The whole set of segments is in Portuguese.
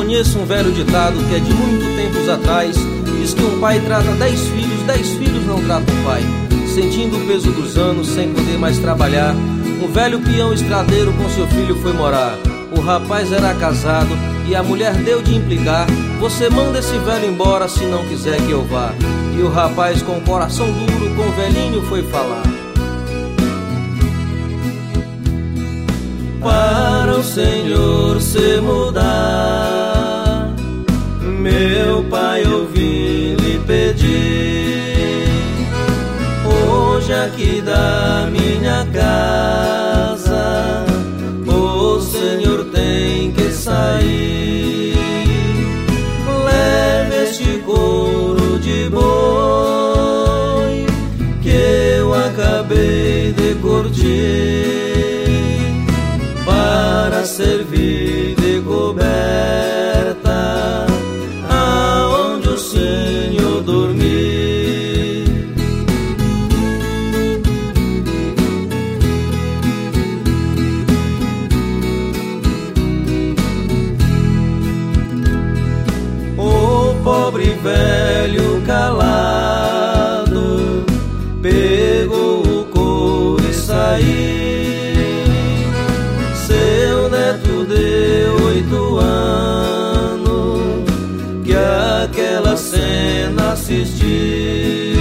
Conheço um velho ditado que é de muito tempos atrás. Diz que um pai trata 10 filhos não tratam o pai. Sentindo o peso dos anos, sem poder mais trabalhar, um velho peão estradeiro com seu filho foi morar. O rapaz era casado e a mulher deu de implicar: você manda esse velho embora se não quiser que eu vá. E o rapaz com o coração duro com o velhinho foi falar: para o Senhor se mudar, meu pai ouvi lhe pedir. Hoje aqui da minha casa o Senhor tem que sair. Leve este couro de boi que eu acabei de curtir, para servir de coberta aonde o Senhor dormir. O pobre velho calado pegou o couro e saiu. De 8 anos que aquela cena assistiu,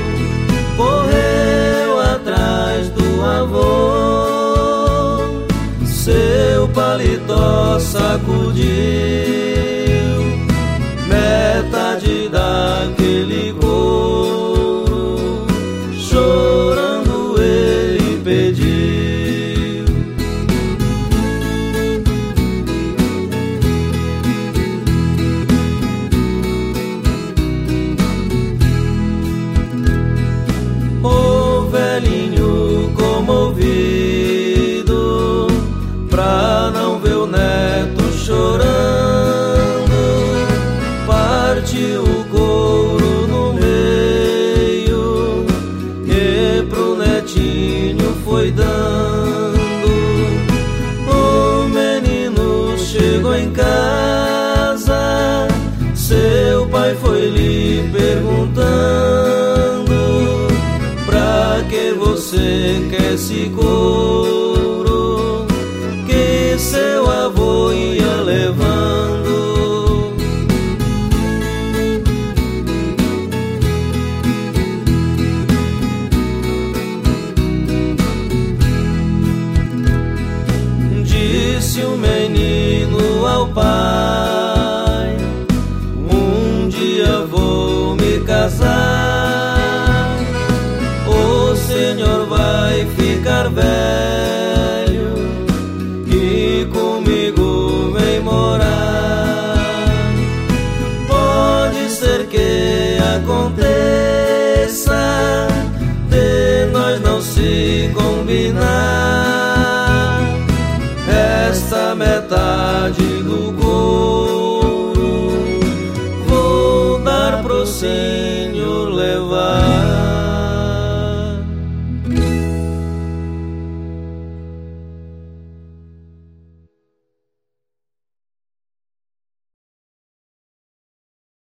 correu atrás do avô, seu paletó sacudiu, metade daquele couro, chorando ele pediu. Comovido pra não ver o neto chorando, partiu o couro no meio e pro netinho foi dando. O menino chegou em casa, seu pai foi lhe perguntando: pra que você quer esse couro que seu avô ia levando? Disse o menino ao pai: um dia vou me casar, o Senhor vai ficar velho e comigo vem morar. Pode ser que aconteça de nós não se combinar, esta metade do couro vou dar pro Senhor.